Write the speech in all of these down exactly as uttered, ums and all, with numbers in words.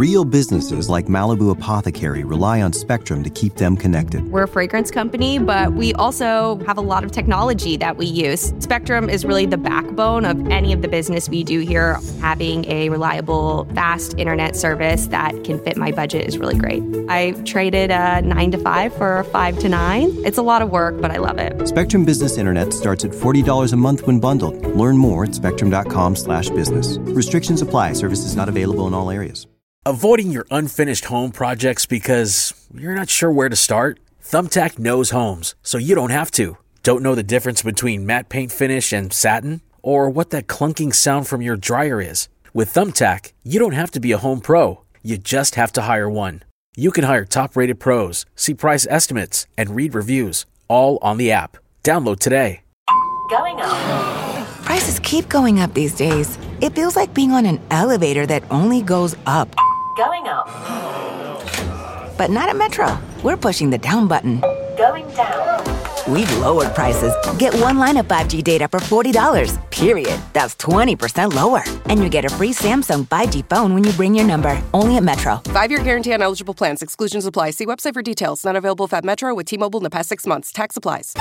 Real businesses like Malibu Apothecary rely on Spectrum to keep them connected. We're a fragrance company, but we also have a lot of technology that we use. Spectrum is really the backbone of any of the business we do here. Having a reliable, fast internet service that can fit my budget is really great. I traded a nine to five for a five to nine. It's a lot of work, but I love it. Spectrum Business Internet starts at forty dollars a month when bundled. Learn more at spectrum.com slash business. Restrictions apply. Services not available in all areas. Avoiding your unfinished home projects because you're not sure where to start? Thumbtack knows homes, so you don't have to. Don't know the difference between matte paint finish and satin? Or what that clunking sound from your dryer is? With Thumbtack, you don't have to be a home pro. You just have to hire one. You can hire top-rated pros, see price estimates, and read reviews, all on the app. Download today. Going up. Prices keep going up these days. It feels like being on an elevator that only goes up. Going up. But not at Metro. We're pushing the down button. Going down. We've lowered prices. Get one line of five G data for forty dollars, period. That's twenty percent lower. And you get a free Samsung five G phone when you bring your number. Only at Metro. Five-year guarantee on eligible plans. Exclusions apply. See website for details. Not available at Metro with T-Mobile in the past six months. Tax applies.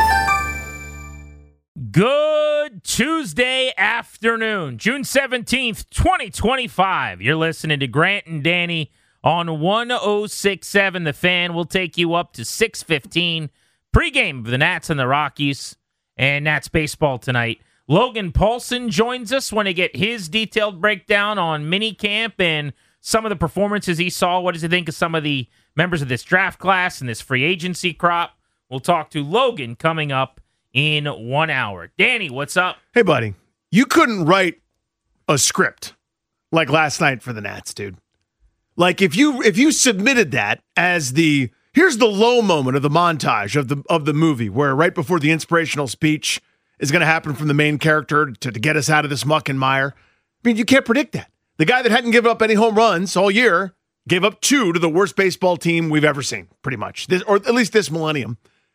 Good Tuesday afternoon, June seventeenth, twenty twenty-five. You're listening to Grant and Danny on one oh six point seven The Fan. We'll take you up to six fifteen. Pre-game of the Nats and the Rockies, and Nats baseball tonight. Logan Paulson joins us when he get his detailed breakdown on minicamp and some of the performances he saw. What does he think of some of the members of this draft class and this free agency crop? We'll talk to Logan coming up in one hour. Danny, what's up? Hey, buddy. You couldn't write a script like last night for the Nats, dude. Like if you if you submitted that as the here's the low moment of the montage of the of the movie where right before the inspirational speech is going to happen from the main character to, to get us out of this muck and mire. I mean, you can't predict that. The guy that hadn't given up any home runs all year gave up two to the worst baseball team we've ever seen, pretty much, this, or at least this millennium.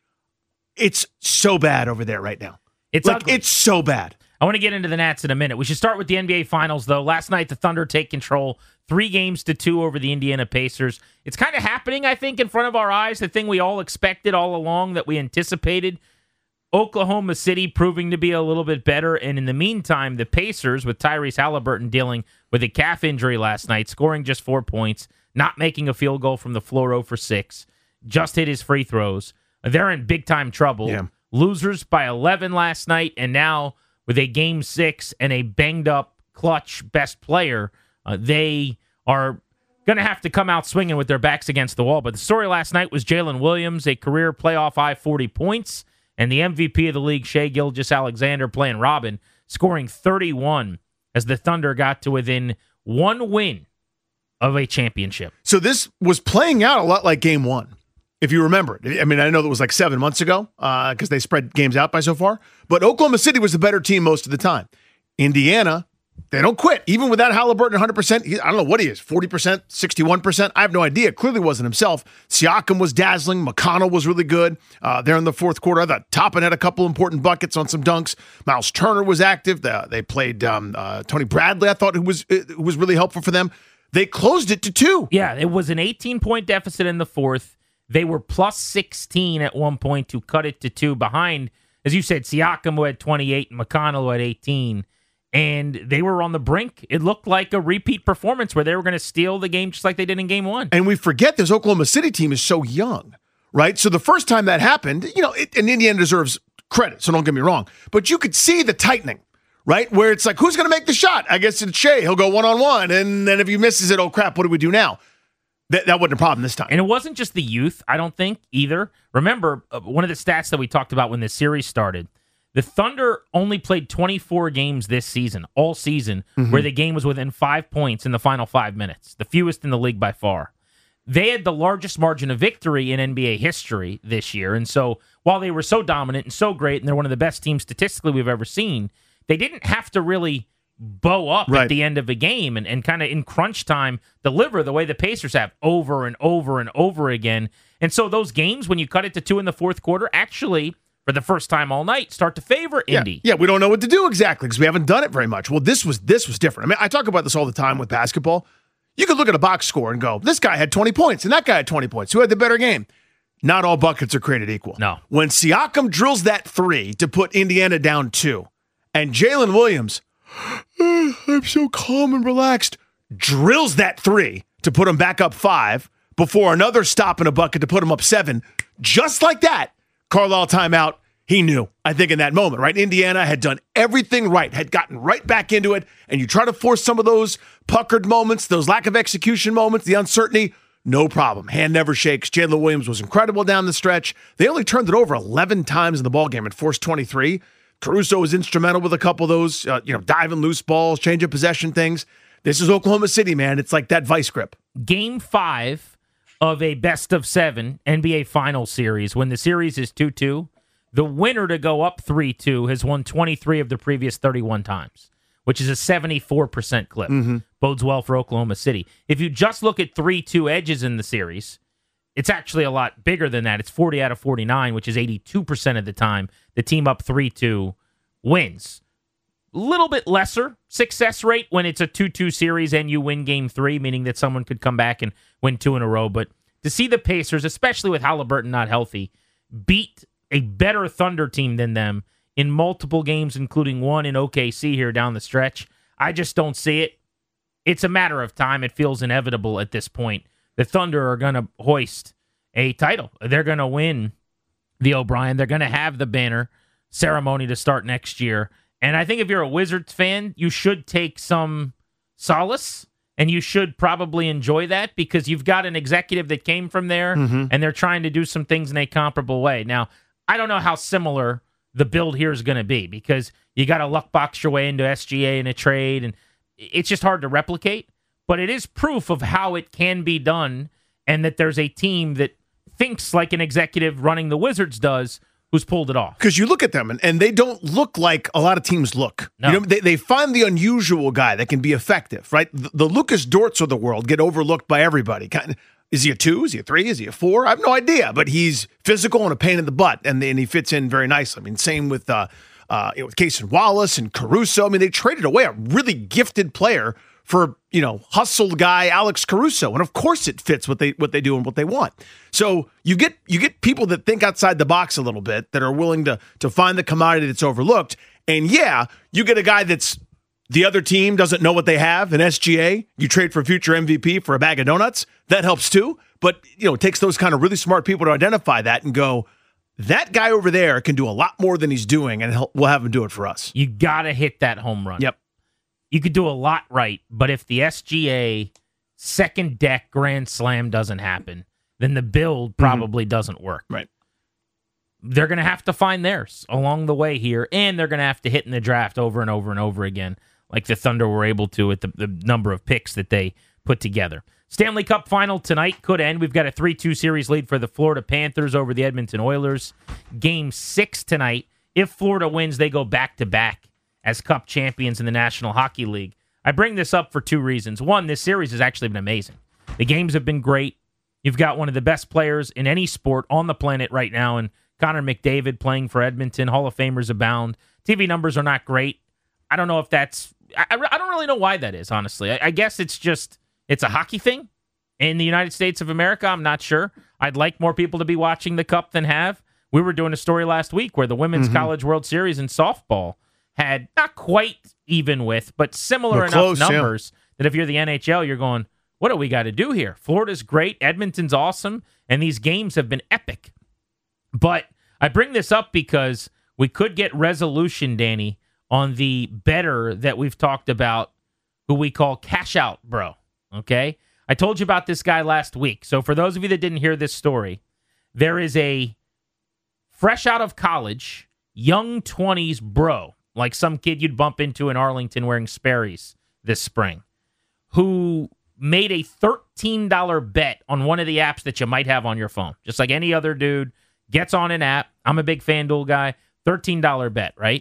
It's so bad over there right now. It's like ugly. It's so bad. I want to get into the Nats in a minute. We should start with the N B A Finals, though. Last night, the Thunder take control, three games to two over the Indiana Pacers. It's kind of happening, I think, in front of our eyes, the thing we all expected all along, that we anticipated. Oklahoma City proving to be a little bit better, and in the meantime, the Pacers, with Tyrese Halliburton dealing with a calf injury last night, scoring just four points, not making a field goal from the floor, zero for six, just hit his free throws. They're in big-time trouble. Yeah. Losers by eleven last night, and now with a game six and a banged-up clutch best player, uh, they are going to have to come out swinging with their backs against the wall. But the story last night was Jalen Williams, a career playoff high forty points, and the M V P of the league, Shai Gilgeous-Alexander, playing Robin, scoring thirty-one as the Thunder got to within one win of a championship. So this was playing out a lot like game one. If you remember it. I mean, I know that was like seven months ago because uh, they spread games out by so far. But Oklahoma City was the better team most of the time. Indiana, they don't quit. Even without Halliburton one hundred percent, he, I don't know what he is, forty percent, sixty-one percent. I have no idea. Clearly wasn't himself. Siakam was dazzling. McConnell was really good uh, there in the fourth quarter. I thought Toppin had a couple important buckets on some dunks. Miles Turner was active. They, they played um, uh, Tony Bradley, I thought, who was, who was really helpful for them. They closed it to two. Yeah, it was an eighteen-point deficit in the fourth. They were plus sixteen at one point to cut it to two behind, as you said, Siakam who had twenty-eight and McConnell who had eighteen. And they were on the brink. It looked like a repeat performance where they were going to steal the game just like they did in game one. And we forget this Oklahoma City team is so young, right? So the first time that happened, you know, it, and Indiana deserves credit, so don't get me wrong. But you could see the tightening, right? Where it's like, who's going to make the shot? I guess it's Shai. He'll go one-on-one. And then if he misses it, oh, crap, what do we do now? That, that wasn't a problem this time. And it wasn't just the youth, I don't think, either. Remember, uh, one of the stats that we talked about when this series started, the Thunder only played twenty-four games this season, all season, mm-hmm. where the game was within five points in the final five minutes, the fewest in the league by far. They had the largest margin of victory in N B A history this year, and so while they were so dominant and so great, and they're one of the best teams statistically we've ever seen, they didn't have to really bow up right. at the end of a game and, and kind of in crunch time deliver the way the Pacers have over and over and over again. And so those games, when you cut it to two in the fourth quarter, actually, for the first time all night, start to favor Indy. Yeah, yeah we don't know what to do exactly because we haven't done it very much. Well, this was this was different. I mean, I talk about this all the time with basketball. You could look at a box score and go, this guy had twenty points and that guy had twenty points. Who had the better game? Not all buckets are created equal. No. When Siakam drills that three to put Indiana down two, and Jalen Williams, oh, I'm so calm and relaxed, drills that three to put him back up five before another stop in a bucket to put him up seven, just like that, Carlisle timeout, he knew, I think, in that moment, right? Indiana had done everything right, had gotten right back into it, and you try to force some of those puckered moments, those lack of execution moments, the uncertainty, no problem. Hand never shakes. Jalen Williams was incredible down the stretch. They only turned it over eleven times in the ballgame and forced twenty-three. Caruso was instrumental with a couple of those, uh, you know, diving loose balls, change of possession things. This is Oklahoma City, man. It's like that vice grip. Game five of a best of seven N B A final series, when the series is two two, the winner to go up three two has won twenty-three of the previous thirty-one times, which is a seventy-four percent clip. Mm-hmm. Bodes well for Oklahoma City. If you just look at three two edges in the series, it's actually a lot bigger than that. It's forty out of forty-nine, which is eighty-two percent of the time the team up three two wins. A little bit lesser success rate when it's a two two series and you win game three, meaning that someone could come back and win two in a row. But to see the Pacers, especially with Halliburton not healthy, beat a better Thunder team than them in multiple games, including one in O K C here down the stretch, I just don't see it. It's a matter of time. It feels inevitable at this point. The Thunder are going to hoist a title. They're going to win the O'Brien. They're going to have the banner ceremony to start next year. And I think if you're a Wizards fan, you should take some solace, and you should probably enjoy that because you've got an executive that came from there, mm-hmm. and they're trying to do some things in a comparable way. Now, I don't know how similar the build here is going to be because you got to luck box your way into S G A in a trade, and it's just hard to replicate. But it is proof of how it can be done, and that there's a team that thinks like an executive running the Wizards does who's pulled it off. Because you look at them, and, and they don't look like a lot of teams look. No. You know, they, they find the unusual guy that can be effective, right? The, the Lucas Dorts of the world get overlooked by everybody. Kind of, is he a two? Is he a three? Is he a four? I have no idea, but he's physical and a pain in the butt, and, and he fits in very nicely. I mean, same with uh, uh, you know, with Cason Wallace and Caruso. I mean, they traded away a really gifted player for, you know, hustle guy Alex Caruso, and of course it fits what they what they do and what they want. So you get you get people that think outside the box a little bit, that are willing to to find the commodity that's overlooked. And yeah, you get a guy that's the other team doesn't know what they have in S G A. You trade for future M V P for a bag of donuts. That helps too. But you know, it takes those kind of really smart people to identify that and go, that guy over there can do a lot more than he's doing, and he'll, we'll have him do it for us. You gotta hit that home run. Yep. You could do a lot right, but if the S G A second deck grand slam doesn't happen, then the build probably mm-hmm. doesn't work. Right. They're going to have to find theirs along the way here, and they're going to have to hit in the draft over and over and over again, like the Thunder were able to with the, the number of picks that they put together. Stanley Cup final tonight could end. We've got a three two series lead for the Florida Panthers over the Edmonton Oilers. Game six tonight. If Florida wins, they go back-to-back as Cup champions in the National Hockey League. I bring this up for two reasons. One, this series has actually been amazing. The games have been great. You've got one of the best players in any sport on the planet right now, and Connor McDavid playing for Edmonton. Hall of Famers abound. T V numbers are not great. I don't know if that's... I, I don't really know why that is, honestly. I, I guess it's just... It's a hockey thing in the United States of America. I'm not sure. I'd like more people to be watching the Cup than have. We were doing a story last week where the Women's mm-hmm. College World Series in softball had not quite even with, but similar enough close, numbers yeah. that if you're the N H L, you're going, what do we got to do here? Florida's great. Edmonton's awesome. And these games have been epic. But I bring this up because we could get resolution, Danny, on the bettor that we've talked about, who we call Cash Out Bro. Okay? I told you about this guy last week. So for those of you that didn't hear this story, there is a fresh out of college, young twenties bro, like some kid you'd bump into in Arlington wearing Sperry's this spring, who made a thirteen dollars bet on one of the apps that you might have on your phone. Just like any other dude, gets on an app. I'm a big FanDuel guy. thirteen dollars bet, right?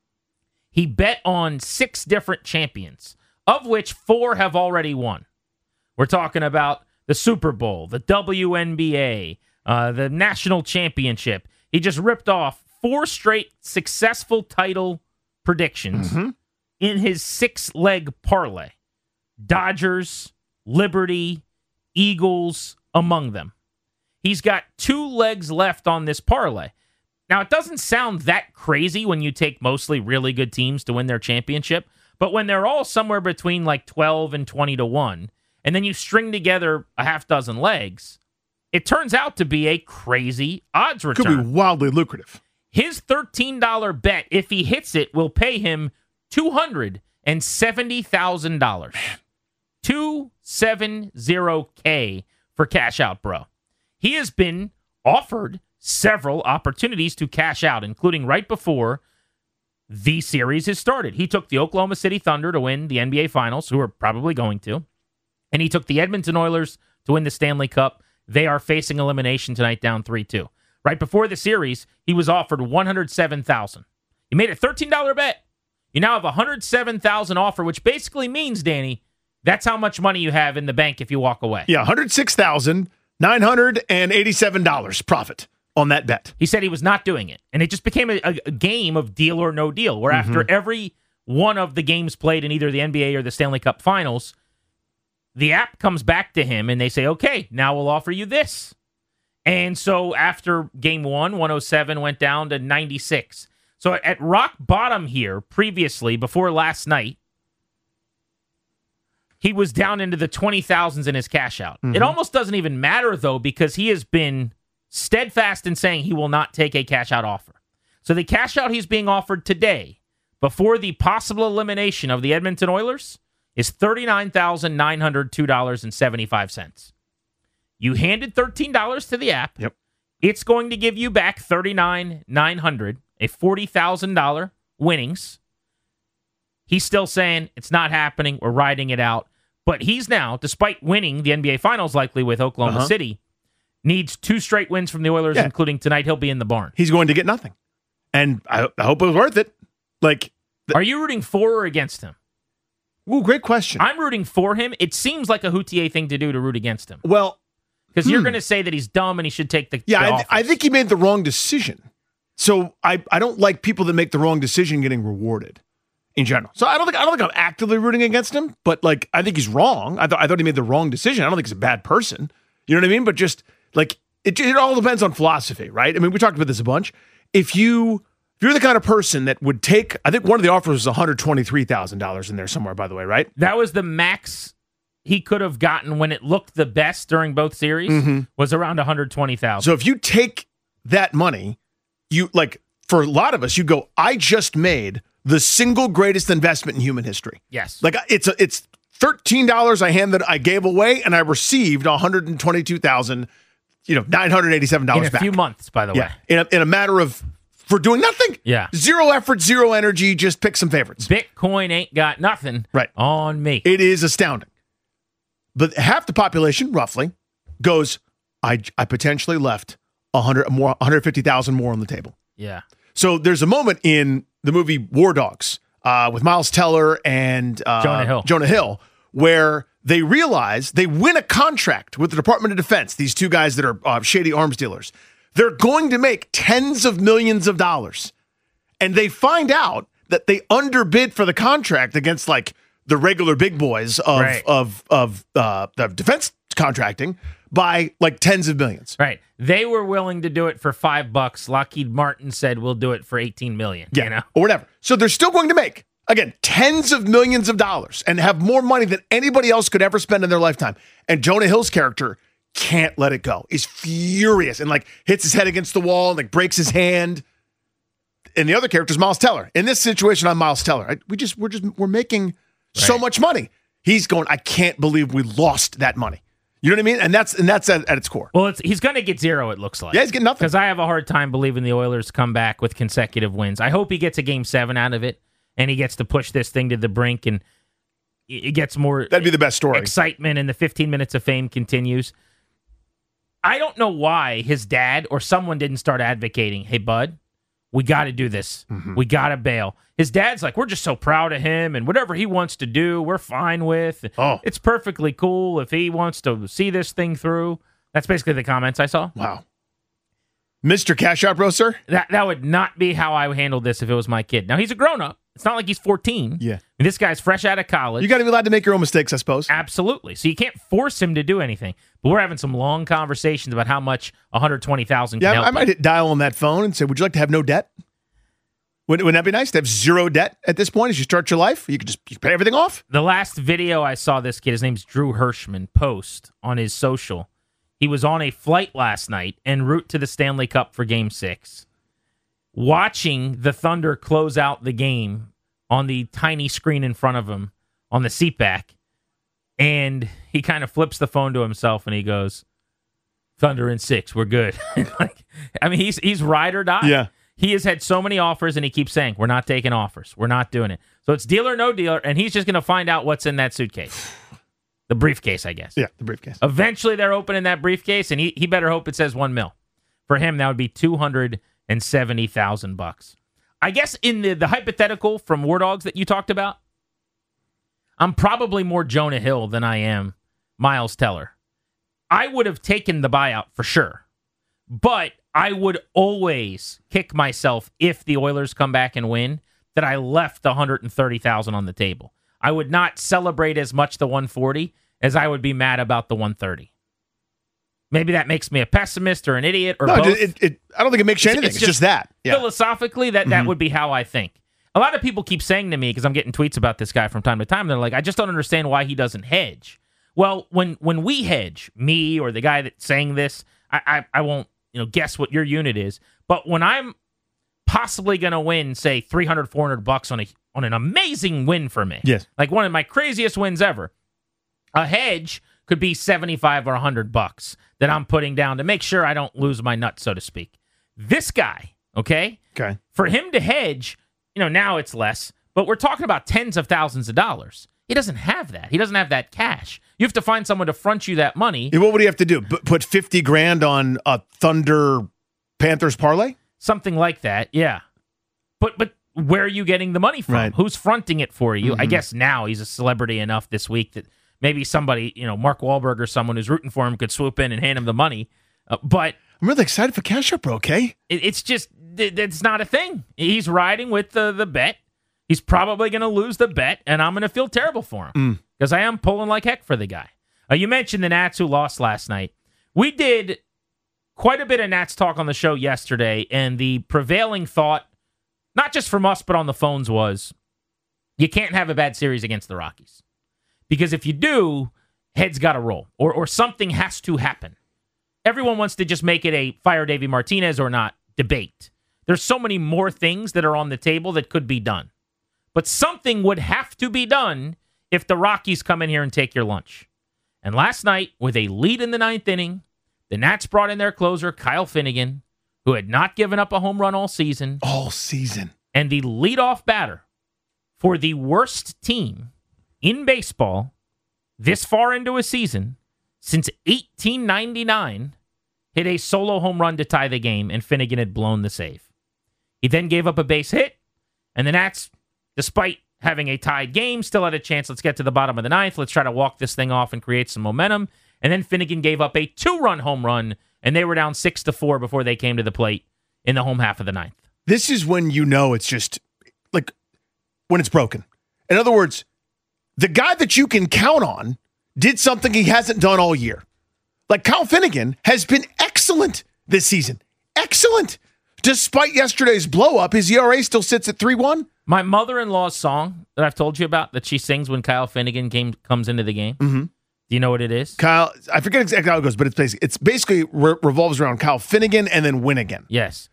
He bet on six different champions, of which four have already won. We're talking about the Super Bowl, the W N B A, uh, the National Championship. He just ripped off four straight successful title predictions mm-hmm. in his six-leg parlay. Dodgers, Liberty, Eagles among them. He's got two legs left on this parlay. Now, it doesn't sound that crazy when you take mostly really good teams to win their championship, but when they're all somewhere between like twelve and twenty to one, and then you string together a half dozen legs, it turns out to be a crazy odds return. Could be wildly lucrative. His thirteen dollars bet, if he hits it, will pay him two hundred seventy thousand dollars. two hundred seventy K for cash out, bro. He has been offered several opportunities to cash out, including right before the series has started. He took the Oklahoma City Thunder to win the N B A Finals, who are probably going to, and he took the Edmonton Oilers to win the Stanley Cup. They are facing elimination tonight, down three two. Right before the series, he was offered one hundred seven thousand dollars. He made a thirteen dollars bet. You now have a one hundred seven thousand dollars offer, which basically means, Danny, that's how much money you have in the bank if you walk away. Yeah, one hundred six thousand nine hundred eighty-seven dollars profit on that bet. He said he was not doing it. And it just became a, a, a game of deal or no deal, where Mm-hmm. after every one of the games played in either the N B A or the Stanley Cup Finals, the app comes back to him and they say, okay, now we'll offer you this. And so after game one, one oh seven went down to ninety-six. So at rock bottom here, previously, before last night, he was down into the twenty thousands in his cash out. Mm-hmm. It almost doesn't even matter, though, because he has been steadfast in saying he will not take a cash out offer. So the cash out he's being offered today, before the possible elimination of the Edmonton Oilers, is thirty-nine thousand nine hundred two dollars and seventy-five cents. You handed thirteen dollars to the app. Yep. It's going to give you back thirty-nine thousand nine hundred dollars, a forty thousand dollars winnings. He's still saying it's not happening. We're riding it out. But he's now, despite winning the N B A Finals likely with Oklahoma Uh-huh. City, needs two straight wins from the Oilers, Yeah. including tonight. He'll be in the barn. He's going to get nothing. And I, I hope it was worth it. Like, Are you rooting for or against him? ooh, great question. I'm rooting for him. It seems like a Houtier thing to do to root against him. well, Because you're Hmm. going to say that he's dumb and he should take the yeah, the I, th- I offers. think he made the wrong decision. So I, I don't like people that make the wrong decision getting rewarded in general. So I don't think I don't think I'm actively rooting against him, but like I think he's wrong. I thought I thought he made the wrong decision. I don't think he's a bad person. You know what I mean? But just like it, it all depends on philosophy, right? I mean, we talked about this a bunch. If you if you're the kind of person that would take, I think one of the offers was one hundred twenty-three thousand dollars in there somewhere, by the way, right? That was the max he could have gotten when it looked the best during both series, Mm-hmm. was around one hundred twenty thousand So if you take that money, you like for a lot of us, you go, I just made the single greatest investment in human history. Yes. Like it's a, it's thirteen dollars I handed, I gave away, and I received one hundred twenty-two thousand, you know, nine hundred eighty-seven in dollars a back. few months, by the way. Yeah, in a, in a matter of for doing nothing. Yeah. Zero effort, zero energy. Just pick some favorites. Bitcoin ain't got nothing Right. on me. It is astounding. But half the population, roughly, goes, I, I potentially left one hundred more, one hundred fifty thousand more on the table. yeah. So there's a moment in the movie War Dogs uh, with Miles Teller and uh, Jonah Hill. Jonah Hill, where they realize they win a contract with the Department of Defense, these two guys that are uh, shady arms dealers. They're going to make tens of millions of dollars. And they find out that they underbid for the contract against like the regular big boys of Right. of of uh, the defense contracting by like tens of millions. Right. They were willing to do it for five bucks. Lockheed Martin said we'll do it for eighteen million. Yeah, You know? or whatever. So they're still going to make, again, tens of millions of dollars and have more money than anybody else could ever spend in their lifetime. And Jonah Hill's character can't let it go. He's furious and like hits his head against the wall and like breaks his hand. And the other character is Miles Teller. In this situation, I'm Miles Teller. I, we just we're just we're making so Right. much money. He's going, I can't believe we lost that money. You know what I mean? And that's and that's at, at its core. Well, it's, he's going to get zero, it looks like. Yeah, he's getting nothing. Because I have a hard time believing the Oilers come back with consecutive wins. I hope he gets a game seven out of it, and he gets to push this thing to the brink, and it gets more That'd be the best story. excitement, and the fifteen minutes of fame continues. I don't know why his dad or someone didn't start advocating, hey, bud, we got to do this. Mm-hmm. We got to bail. His dad's like, we're just so proud of him, and whatever he wants to do, we're fine with. Oh. It's perfectly cool if he wants to see this thing through. That's basically the comments I saw. Wow. Mister Cash Out Bro, sir? That that would not be how I would handle this if it was my kid. Now, he's a grown-up. It's not like he's fourteen. Yeah. mean, this guy's fresh out of college. You got to be allowed to make your own mistakes, I suppose. Absolutely. So you can't force him to do anything. But we're having some long conversations about how much one hundred twenty thousand dollars can Yeah, help I might him. hit dial on that phone and say, would you like to have no debt? Wouldn't, wouldn't that be nice to have zero debt at this point as you start your life? You can just you pay everything off. The last video I saw this kid, his name's Drew Hirschman, post on his social. He was on a flight last night en route to the Stanley Cup for Game six, watching the Thunder close out the game on the tiny screen in front of him on the seat back, and he kind of flips the phone to himself and he goes, Thunder in six, we're good. like, I mean, he's he's ride or die. Yeah. He has had so many offers, and he keeps saying, we're not taking offers. We're not doing it. So it's deal or no deal, and he's just going to find out what's in that suitcase. The briefcase, I guess. Yeah, the briefcase. Eventually, they're opening that briefcase, and he, he better hope it says one mil. For him, that would be two hundred seventy thousand bucks. I guess in the, the hypothetical from War Dogs that you talked about, I'm probably more Jonah Hill than I am Miles Teller. I would have taken the buyout for sure, but I would always kick myself if the Oilers come back and win that I left one hundred thirty thousand dollars on the table. I would not celebrate as much the one forty as I would be mad about the one thirty. Maybe that makes me a pessimist or an idiot or no, both. it, it, I don't think it makes you anything. It's, it's just, just that. Yeah. Philosophically, that, that mm-hmm. would be how I think. A lot of people keep saying to me, because I'm getting tweets about this guy from time to time, they're like, I just don't understand why he doesn't hedge. Well, when when we hedge, me or the guy that's saying this, I, I, I won't you know guess what your unit is, but when I'm possibly going to win, say, three hundred, four hundred bucks on a on an amazing win for me, yes, like one of my craziest wins ever, a hedge could be seventy-five or one hundred bucks that I'm putting down to make sure I don't lose my nut, so to speak. This guy, okay? Okay. For him to hedge, you know, now it's less, but we're talking about tens of thousands of dollars. He doesn't have that. He doesn't have that cash. You have to find someone to front you that money. What would he have to do? B- put fifty grand on a Thunder Panthers parlay? Something like that, yeah. But but where are you getting the money from? Right. Who's fronting it for you? Mm-hmm. I guess now he's a celebrity enough this week that maybe somebody, you know, Mark Wahlberg or someone who's rooting for him could swoop in and hand him the money. Uh, but I'm really excited for Cash Up, bro, okay? It, it's just, it, it's not a thing. He's riding with the, the bet. He's probably going to lose the bet, and I'm going to feel terrible for him because mm. I am pulling like heck for the guy. Uh, you mentioned the Nats who lost last night. We did quite a bit of Nats talk on the show yesterday, and the prevailing thought, not just from us but on the phones, was you can't have a bad series against the Rockies. Because if you do, heads got to roll, or or something has to happen. Everyone wants to just make it a fire Davey Martinez or not debate. There's so many more things that are on the table that could be done. But something would have to be done if the Rockies come in here and take your lunch. And last night, with a lead in the ninth inning, the Nats brought in their closer, Kyle Finnegan, who had not given up a home run all season. All season. And the leadoff batter for the worst team in baseball this far into a season since eighteen ninety-nine hit a solo home run to tie the game, and Finnegan had blown the save. He then gave up a base hit, and the Nats, despite having a tied game, still had a chance. Let's get to the bottom of the ninth. Let's try to walk this thing off and create some momentum. And then Finnegan gave up a two-run home run, and they were down six to four before they came to the plate in the home half of the ninth. This is when you know it's just, like, when it's broken. In other words, the guy that you can count on did something he hasn't done all year. Like, Kyle Finnegan has been excellent this season. Excellent. Despite yesterday's blow-up, his E R A still sits at three one. My mother-in-law's song that I've told you about, that she sings when Kyle Finnegan came, comes into the game, mm-hmm. do you know what it is? Kyle, I forget exactly how it goes, but it's basically, it's basically re- revolves around Kyle Finnegan and then win again. Yes.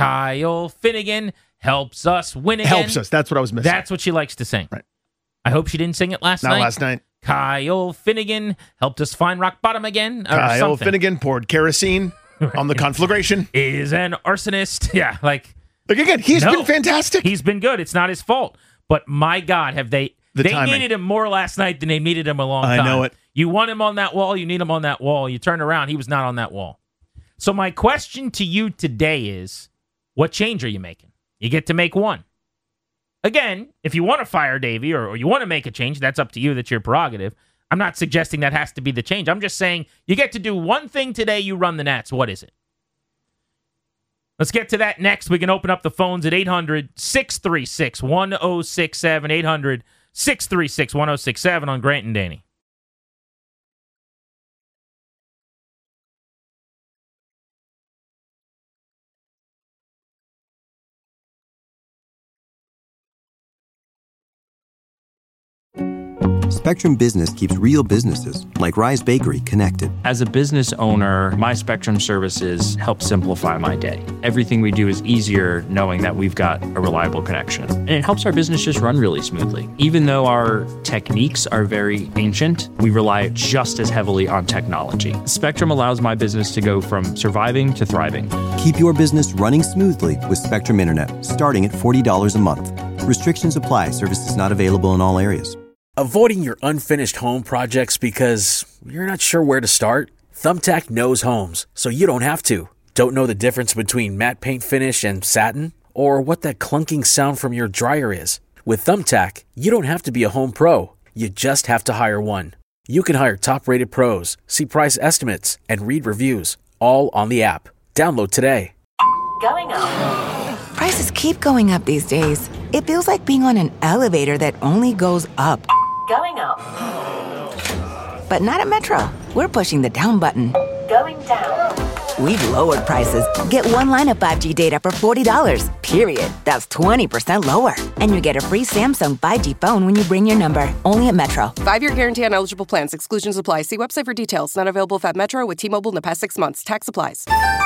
Kyle Finnegan helps us win again. Helps us. That's what I was missing. That's what she likes to sing. Right. I hope she didn't sing it last Not night. Not last night. Kyle Finnegan helped us find rock bottom again. Or Kyle something. Finnegan poured kerosene on the conflagration. Is an arsonist. Yeah, like. Like, again, he's no, been fantastic. He's been good. It's not his fault. But my God, have they. The they timing. needed him more last night than they needed him a long time. I know it. You want him on that wall, you need him on that wall. You turn around, he was not on that wall. So my question to you today is, what change are you making? You get to make one. Again, if you want to fire Davey or, or you want to make a change, that's up to you. That's your prerogative. I'm not suggesting that has to be the change. I'm just saying you get to do one thing today, you run the Nats. What is it? Let's get to that next. We can open up the phones at eight hundred, six three six, one oh six seven, eight hundred, six three six, one oh six seven on Grant and Danny. Spectrum Business keeps real businesses, like Rise Bakery, connected. As a business owner, my Spectrum services help simplify my day. Everything we do is easier knowing that we've got a reliable connection. And it helps our business just run really smoothly. Even though our techniques are very ancient, we rely just as heavily on technology. Spectrum allows my business to go from surviving to thriving. Keep your business running smoothly with Spectrum Internet, starting at forty dollars a month. Restrictions apply. Services not available in all areas. Avoiding your unfinished home projects because you're not sure where to start? Thumbtack knows homes, so you don't have to. Don't know the difference between matte paint finish and satin? Or what that clunking sound from your dryer is? With Thumbtack, you don't have to be a home pro. You just have to hire one. You can hire top-rated pros, see price estimates, and read reviews, all on the app. Download today. Going up. Prices keep going up these days. It feels like being on an elevator that only goes up. Going up. But not at Metro. We're pushing the down button. Going down. We've lowered prices. Get one line of five G data for forty dollars, period. That's twenty percent lower. And you get a free Samsung five G phone when you bring your number. Only at Metro. Five-year guarantee on eligible plans. Exclusions apply. See website for details. Not available if at Metro with T-Mobile in the past six months. Tax applies.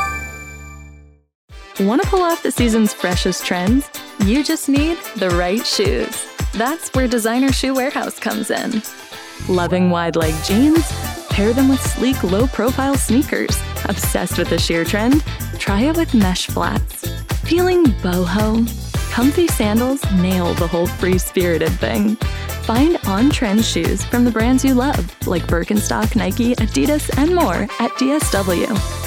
Want to pull off the season's freshest trends? You just need the right shoes. That's where Designer Shoe Warehouse comes in. Loving wide leg jeans? Pair them with sleek, low-profile sneakers. Obsessed with the sheer trend? Try it with mesh flats. Feeling boho? Comfy sandals nail the whole free-spirited thing. Find on-trend shoes from the brands you love, like Birkenstock, Nike, Adidas, and more at D S W.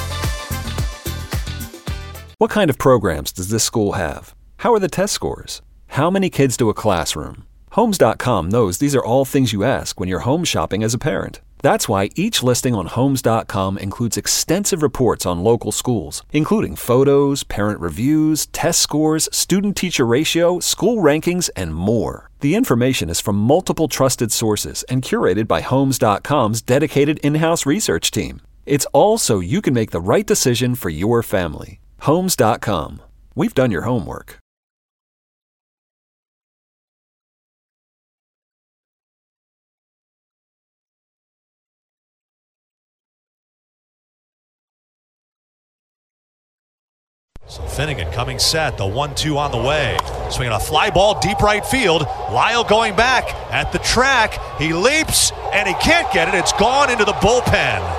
What kind of programs does this school have? How are the test scores? How many kids do a classroom? Homes dot com knows these are all things you ask when you're home shopping as a parent. That's why each listing on Homes dot com includes extensive reports on local schools, including photos, parent reviews, test scores, student-teacher ratio, school rankings, and more. The information is from multiple trusted sources and curated by Homes dot com's dedicated in-house research team. It's all so you can make the right decision for your family. Homes dot com. We've done your homework. So Finnegan coming set, the one two on the way. Swinging a fly ball deep right field. Lyle going back at the track. He leaps, and he can't get it. It's gone into the bullpen.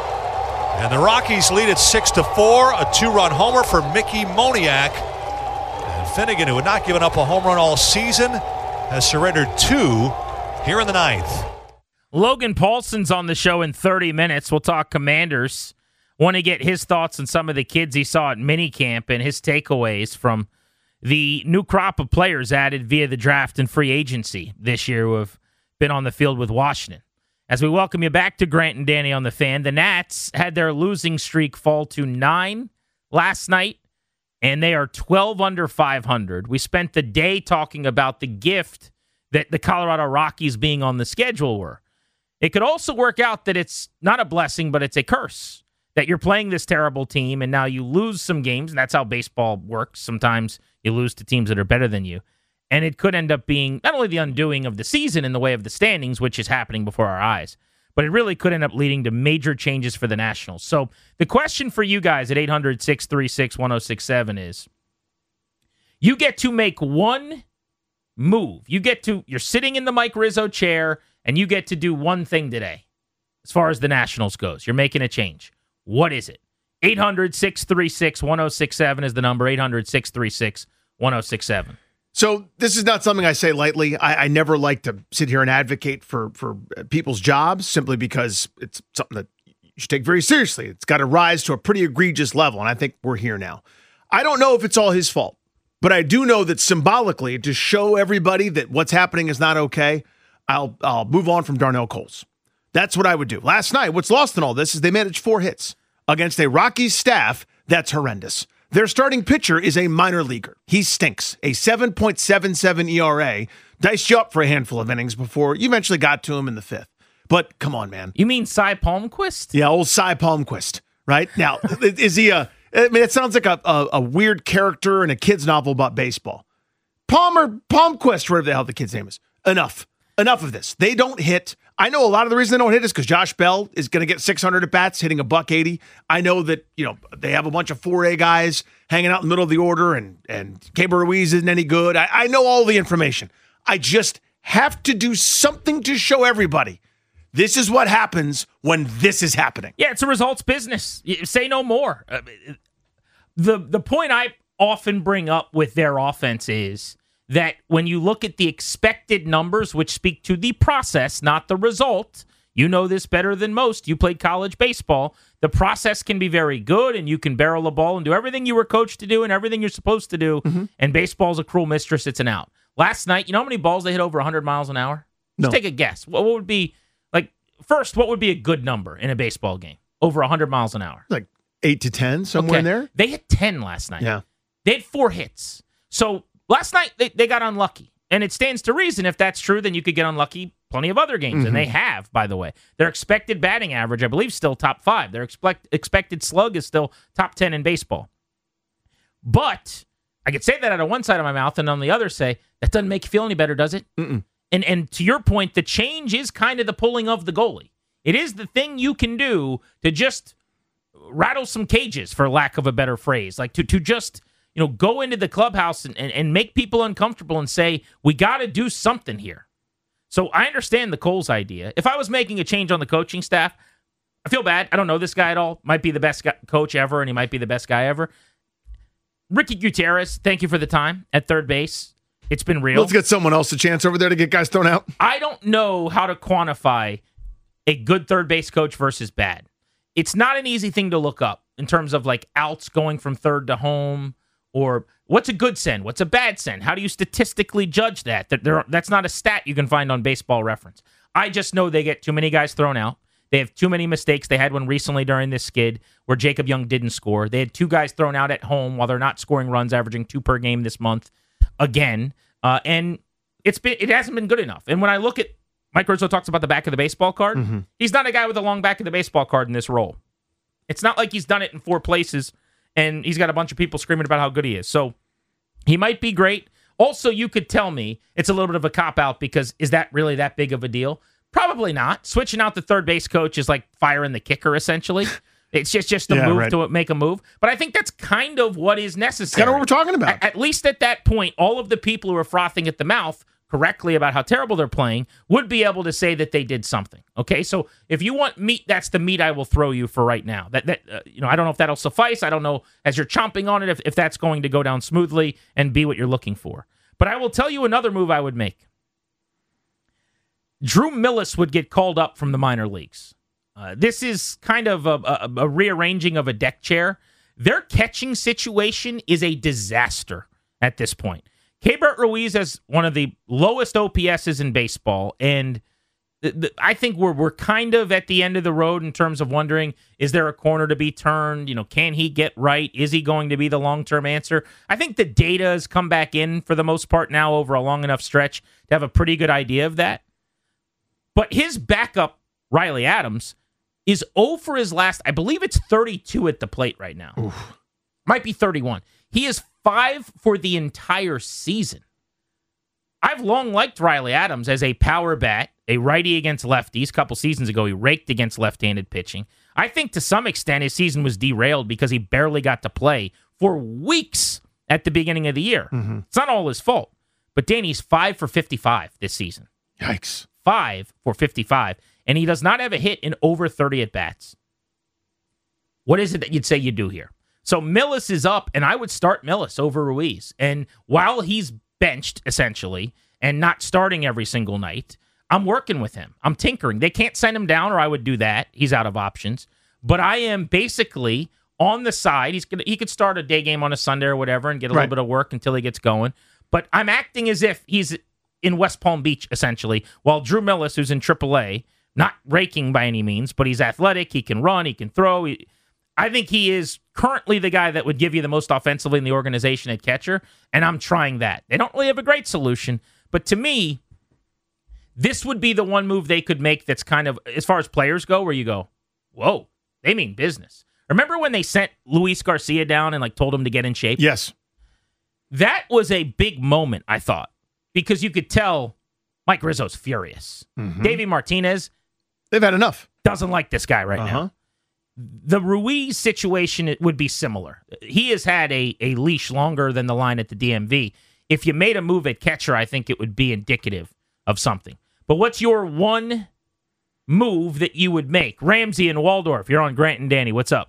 And the Rockies lead it six to four. A two-run homer for Mickey Moniak. And Finnegan, who had not given up a home run all season, has surrendered two here in the ninth. Logan Paulson's on the show in thirty minutes. We'll talk Commanders. Want to get his thoughts on some of the kids he saw at minicamp and his takeaways from the new crop of players added via the draft and free agency this year who have been on the field with Washington. As we welcome you back to Grant and Danny on the Fan, the Nats had their losing streak fall to nine last night, and they are twelve under five hundred. We spent the day talking about the gift that the Colorado Rockies being on the schedule were. It could also work out that it's not a blessing, but it's a curse, that you're playing this terrible team, and now you lose some games, and that's how baseball works. Sometimes you lose to teams that are better than you. And it could end up being not only the undoing of the season in the way of the standings, which is happening before our eyes, but it really could end up leading to major changes for the Nationals. So the question for you guys at eight hundred, six three six, one oh six seven is, you get to make one move. You get to, you're sitting in the Mike Rizzo chair, and you get to do one thing today as far as the Nationals goes. You're making a change. What is it? eight hundred, six three six, one oh six seven is the number, eight hundred, six three six, one oh six seven. So this is not something I say lightly. I, I never like to sit here and advocate for, for people's jobs simply because it's something that you should take very seriously. It's got to rise to a pretty egregious level, and I think we're here now. I don't know if it's all his fault, but I do know that symbolically, to show everybody that what's happening is not okay, I'll I'll move on from Darnell Coles. That's what I would do. Last night, what's lost in all this is they managed four hits against a Rockies staff that's horrendous. Their starting pitcher is a minor leaguer. He stinks. A seven point seven seven E R A diced you up for a handful of innings before you eventually got to him in the fifth. But come on, man. You mean Cy Palmquist? Yeah, old Cy Palmquist, right? Now, is he a, I mean, it sounds like a, a, a weird character in a kid's novel about baseball. Palmer, Palmquist, whatever the hell the kid's name is. Enough. Enough of this. They don't hit. I know a lot of the reason they don't hit is because Josh Bell is going to get six hundred at bats, hitting a buck eighty. I know that, you know, they have a bunch of four A guys hanging out in the middle of the order, and and Keibert Ruiz isn't any good. I, I know all the information. I just have to do something to show everybody this is what happens when this is happening. Yeah, it's a results business. You say no more. Uh, the The point I often bring up with their offense is that when you look at the expected numbers, which speak to the process, not the result, you know this better than most. You played college baseball. The process can be very good, and you can barrel a ball and do everything you were coached to do and everything you're supposed to do, mm-hmm. and baseball's a cruel mistress. It's an out. Last night, you know how many balls they hit over one hundred miles an hour? No. Just take a guess. What would be, like, first, what would be a good number in a baseball game? Over one hundred miles an hour. Like eight to ten, somewhere okay. in there? They hit ten last night. Yeah. They had four hits. So last night, they, they got unlucky. And it stands to reason, if that's true, then you could get unlucky plenty of other games. Mm-hmm. And they have, by the way. Their expected batting average, I believe, is still top five. Their expect, expected slug is still top ten in baseball. But I could say that out of one side of my mouth, and on the other say, that doesn't make you feel any better, does it? Mm-mm. And and to your point, the change is kind of the pulling of the goalie. It is the thing you can do to just rattle some cages, for lack of a better phrase. Like to, to just, you know, go into the clubhouse and, and, and make people uncomfortable and say, we got to do something here. So I understand the Coles idea. If I was making a change on the coaching staff, I feel bad. I don't know this guy at all. Might be the best guy, coach ever, and he might be the best guy ever. Ricky Gutierrez, thank you for the time at third base. It's been real. Let's get someone else a chance over there to get guys thrown out. I don't know how to quantify a good third base coach versus bad. It's not an easy thing to look up in terms of like outs going from third to home, or what's a good send, what's a bad send. How do you statistically judge that? That there, that's not a stat you can find on Baseball Reference. I just know they get too many guys thrown out. They have too many mistakes. They had one recently during this skid where Jacob Young didn't score. They had two guys thrown out at home while they're not scoring runs, averaging two per game this month again. Uh, and it's been it hasn't been good enough. And when I look at Mike Rizzo talks about the back of the baseball card, mm-hmm. he's not a guy with a long back of the baseball card in this role. It's not like he's done it in four places and he's got a bunch of people screaming about how good he is. So he might be great. Also, you could tell me it's a little bit of a cop-out because is that really that big of a deal? Probably not. Switching out the third base coach is like firing the kicker, essentially. It's just, just a yeah, move right. to make a move. But I think that's kind of what is necessary. Kind of what we're talking about. At, at least at that point, all of the people who are frothing at the mouth correctly about how terrible they're playing would be able to say that they did something. Okay, so if you want meat, that's the meat I will throw you for right now. That that uh, you know, I don't know if that'll suffice. I don't know as you're chomping on it if, if that's going to go down smoothly and be what you're looking for. But I will tell you another move I would make. Drew Millis would get called up from the minor leagues. Uh, this is kind of a, a, a rearranging of a deck chair. Their catching situation is a disaster at this point. Keibert Ruiz has one of the lowest O P S's in baseball, and th- th- I think we're we're kind of at the end of the road in terms of wondering, is there a corner to be turned? You know, can he get right? Is he going to be the long-term answer? I think the data has come back in for the most part now over a long enough stretch to have a pretty good idea of that. But his backup, Riley Adams, is zero for his last, I believe it's thirty-two at the plate right now. Oof. Might be thirty-one. He is five for the entire season. I've long liked Riley Adams as a power bat, a righty against lefties. A couple seasons ago, he raked against left-handed pitching. I think to some extent his season was derailed because he barely got to play for weeks at the beginning of the year. Mm-hmm. It's not all his fault. But Danny's five for fifty-five this season. Yikes. Five for fifty-five. And he does not have a hit in over thirty at-bats. What is it that you'd say you do here? So Millis is up, and I would start Millis over Ruiz. And while he's benched, essentially, and not starting every single night, I'm working with him. I'm tinkering. They can't send him down, or I would do that. He's out of options. But I am basically on the side. He's gonna, he could start a day game on a Sunday or whatever and get a right. little bit of work until he gets going. But I'm acting as if he's in West Palm Beach, essentially, while Drew Millis, who's in triple A, not raking by any means, but he's athletic, he can run, he can throw. He, I think he is currently the guy that would give you the most offensively in the organization at catcher, and I'm trying that. They don't really have a great solution, But to me, this would be the one move they could make that's kind of, as far as players go, where you go, whoa, they mean business. Remember when they sent Luis Garcia down and like told him to get in shape? Yes. That was a big moment, I thought, because you could tell Mike Rizzo's furious. Mm-hmm. Davey Martinez, they've had enough. Doesn't like this guy right uh-huh. now. The Ruiz situation it would be similar. He has had a, a leash longer than the line at the D M V. If you made a move at catcher, I think it would be indicative of something. But what's your one move that you would make? Ramsey and Waldorf, you're on Grant and Danny. What's up?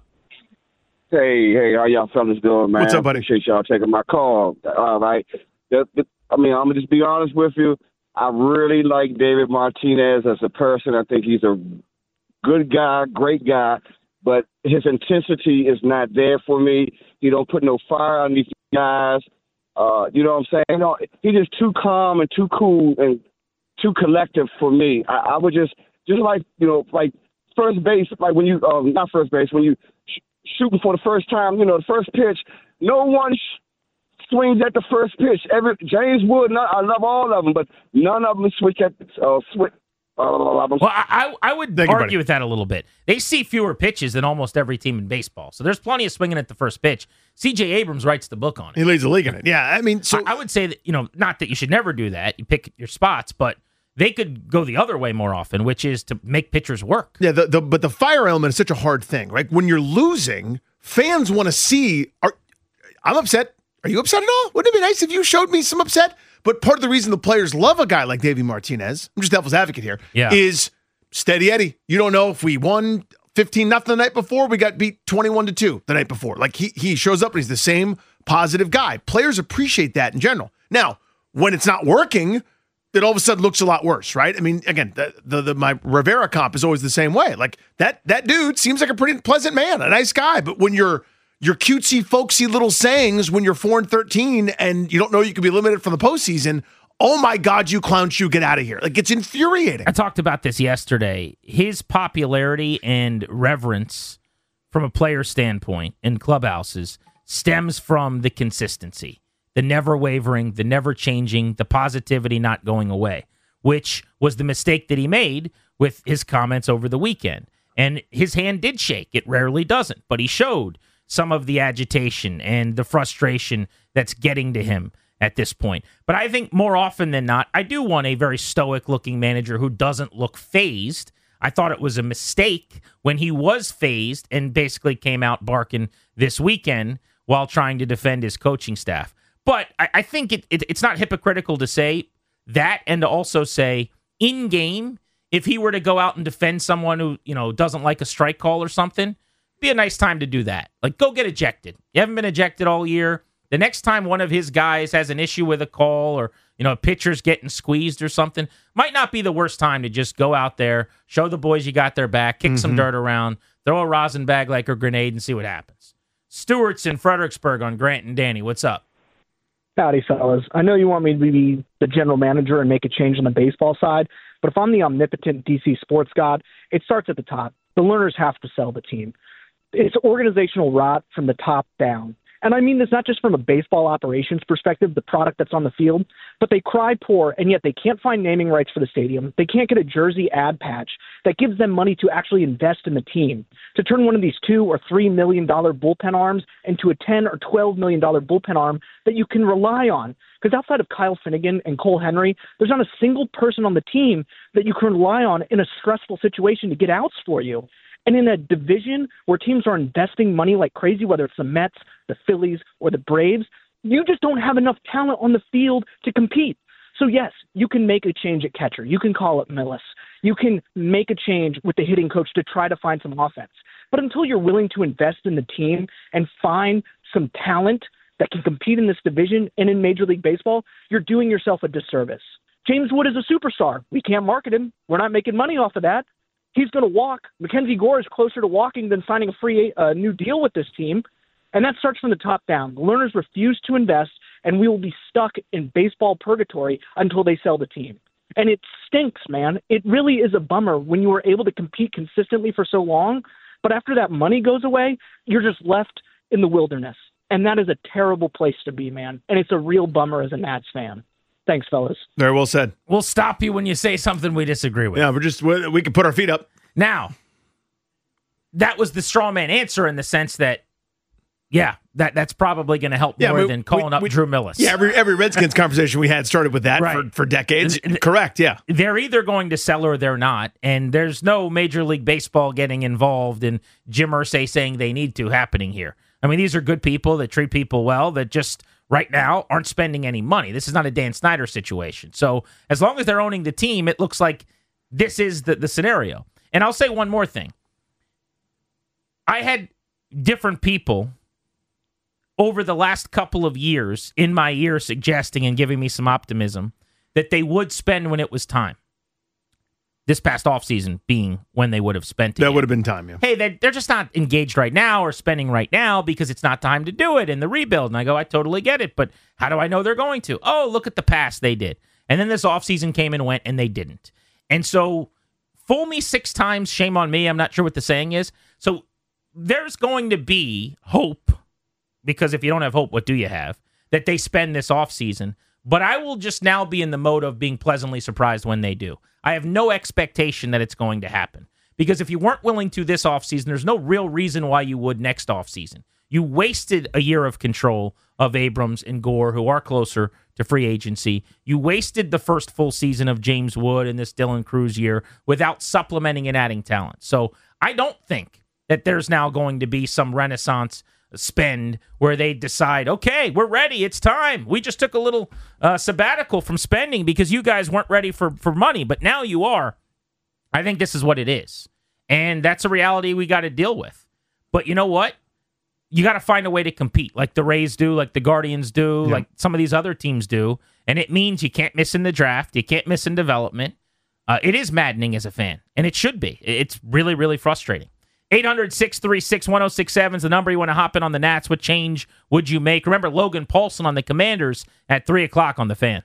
Hey, hey, how y'all fellas doing, man? What's up, buddy? Appreciate y'all taking my call. All right. The, the, I mean, I'm going to just be honest with you. I really like David Martinez as a person. I think he's a good guy, great guy, but his intensity is not there for me. He don't put no fire underneath the guys. Uh, you know what I'm saying? You know, he's just too calm and too cool and too collective for me. I, I would just, just like, you know, like first base, like when you, um, not first base, when you sh- shooting for the first time, you know, the first pitch, no one sh- swings at the first pitch. Every James Wood, not, I love all of them, but none of them switch at, uh, switch. Uh, well, I, I would Thank argue you, with that a little bit. They see fewer pitches than almost every team in baseball, so there's plenty of swinging at the first pitch. C J Abrams writes the book on it. He leads the league in it. Yeah, I mean, so I, I would say that, you know, not that you should never do that. You pick your spots, but they could go the other way more often, which is to make pitchers work. Yeah, the, the but the fire element is such a hard thing, right? When you're losing, fans want to see. Are, I'm upset. Are you upset at all? Wouldn't it be nice if you showed me some upset? But part of the reason the players love a guy like Davey Martinez, I'm just devil's advocate here, yeah. is steady Eddie. You don't know if we won fifteen nothing the night before, we got beat twenty-one to two the night before. Like he he shows up and he's the same positive guy. Players appreciate that in general. Now, when it's not working, it all of a sudden looks a lot worse, right? I mean, again, the, the, the my Rivera comp is always the same way. Like that that dude seems like a pretty pleasant man, a nice guy, but when you're your cutesy, folksy little sayings when you're four and thirteen and you don't know you could be limited from the postseason, oh my God, you clown shoe, get out of here. Like, it's infuriating. I talked about this yesterday. His popularity and reverence from a player standpoint in clubhouses stems from the consistency, the never wavering, the never changing, the positivity not going away, which was the mistake that he made with his comments over the weekend. And his hand did shake. It rarely doesn't, but he showed some of the agitation and the frustration that's getting to him at this point. But I think more often than not, I do want a very stoic-looking manager who doesn't look phased. I thought it was a mistake when he was phased and basically came out barking this weekend while trying to defend his coaching staff. But I, I think it, it, it's not hypocritical to say that and to also say in-game, if he were to go out and defend someone who, you know, doesn't like a strike call or something, be a nice time to do that. Like, go get ejected. You haven't been ejected all year. The next time one of his guys has an issue with a call or, you know, a pitcher's getting squeezed or something, might not be the worst time to just go out there, show the boys you got their back, kick mm-hmm. some dirt around, throw a rosin bag like a grenade and see what happens. Stewart's in Fredericksburg on Grant and Danny. What's up? Howdy, fellas. I know you want me to be the general manager and make a change on the baseball side, but if I'm the omnipotent D C sports god, it starts at the top. The learners have to sell the team. It's organizational rot from the top down. And I mean this not just from a baseball operations perspective, the product that's on the field, but they cry poor, and yet they can't find naming rights for the stadium. They can't get a jersey ad patch that gives them money to actually invest in the team, to turn one of these two or three million dollar bullpen arms into a ten or twelve million dollar bullpen arm that you can rely on. Because outside of Kyle Finnegan and Cole Henry, there's not a single person on the team that you can rely on in a stressful situation to get outs for you. And in a division where teams are investing money like crazy, whether it's the Mets, the Phillies, or the Braves, you just don't have enough talent on the field to compete. So, yes, you can make a change at catcher. You can call it Millis. You can make a change with the hitting coach to try to find some offense. But until you're willing to invest in the team and find some talent that can compete in this division and in Major League Baseball, you're doing yourself a disservice. James Wood is a superstar. We can't market him. We're not making money off of that. He's going to walk. Mackenzie Gore is closer to walking than signing a free uh, new deal with this team. And that starts from the top down. The learners refuse to invest, and we will be stuck in baseball purgatory until they sell the team. And it stinks, man. It really is a bummer when you were able to compete consistently for so long, but after that money goes away, you're just left in the wilderness. And that is a terrible place to be, man. And it's a real bummer as a Nats fan. Thanks, fellas. Very well said. We'll stop you when you say something we disagree with. Yeah, we're just we, we can put our feet up. Now, that was the straw man answer in the sense that, yeah, that that's probably going to help Yeah, more we- than calling we- up we- Drew Millis. Yeah, every every Redskins conversation we had started with that Right. for, for decades. Correct, yeah. They're either going to sell or they're not, and there's no Major League Baseball getting involved in Jim Irsay saying they need to happening here. I mean, these are good people that treat people well that just right now aren't spending any money. This is not a Dan Snyder situation. So as long as they're owning the team, it looks like this is the, the scenario. And I'll say one more thing. I had different people over the last couple of years in my ear suggesting and giving me some optimism that they would spend when it was time. This past offseason being when they would have spent it. That would have been time, yeah. Hey, they're, they're just not engaged right now or spending right now because it's not time to do it in the rebuild. And I go, I totally get it, but how do I know they're going to? Oh, look at the past, they did. And then this offseason came and went, and they didn't. And so, fool me six times, shame on me. I'm not sure what the saying is. So, there's going to be hope, because if you don't have hope, what do you have? That they spend this offseason. But I will just now be in the mode of being pleasantly surprised when they do. I have no expectation that it's going to happen. Because if you weren't willing to this offseason, there's no real reason why you would next offseason. You wasted a year of control of Abrams and Gore, who are closer to free agency. You wasted the first full season of James Wood in this Dylan Cruz year without supplementing and adding talent. So I don't think that there's now going to be some renaissance spend where they decide, okay, we're ready, it's time. We just took a little uh, sabbatical from spending because you guys weren't ready for, for money, but now you are. I think this is what it is. And that's a reality we got to deal with. But you know what? You got to find a way to compete like the Rays do, like the Guardians do, Yeah. like some of these other teams do. And it means you can't miss in the draft. You can't miss in development. Uh, it is maddening as a fan, and it should be. It's really, really frustrating. eight hundred, six three six, one oh six seven is the number you want to hop in on the Nats. What change would you make? Remember Logan Paulson on the Commanders at three o'clock on the Fan.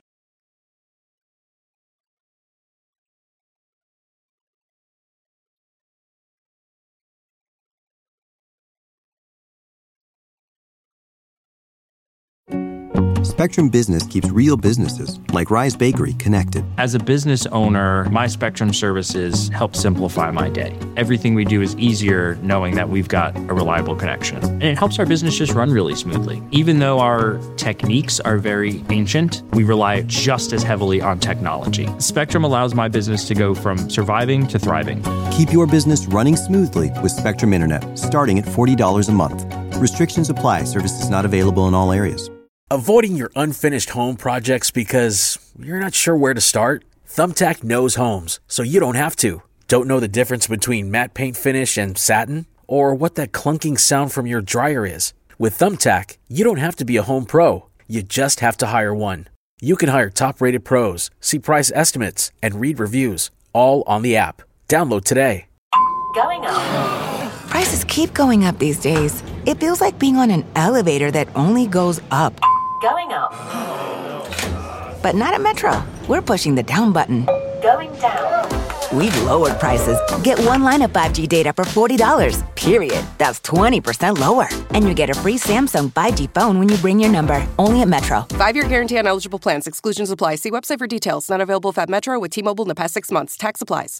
Spectrum Business keeps real businesses, like Rise Bakery, connected. As a business owner, my Spectrum services help simplify my day. Everything we do is easier knowing that we've got a reliable connection. And it helps our business just run really smoothly. Even though our techniques are very ancient, we rely just as heavily on technology. Spectrum allows my business to go from surviving to thriving. Keep your business running smoothly with Spectrum Internet, starting at forty dollars a month. Restrictions apply. Services not available in all areas. Avoiding your unfinished home projects because you're not sure where to start? Thumbtack knows homes, so you don't have to. Don't know the difference between matte paint finish and satin? Or what that clunking sound from your dryer is? With Thumbtack, you don't have to be a home pro. You just have to hire one. You can hire top-rated pros, see price estimates, and read reviews, all on the app. Download today. Going up. Prices keep going up these days. It feels like being on an elevator that only goes up. Going up. But not at Metro. We're pushing the down button. Going down. We've lowered prices. Get one line of five G data for forty dollars, period. That's twenty percent lower. And you get a free Samsung five G phone when you bring your number. Only at Metro. Five-year guarantee on eligible plans. Exclusions apply. See website for details. Not available if at Metro with T-Mobile in the past six months. Tax applies.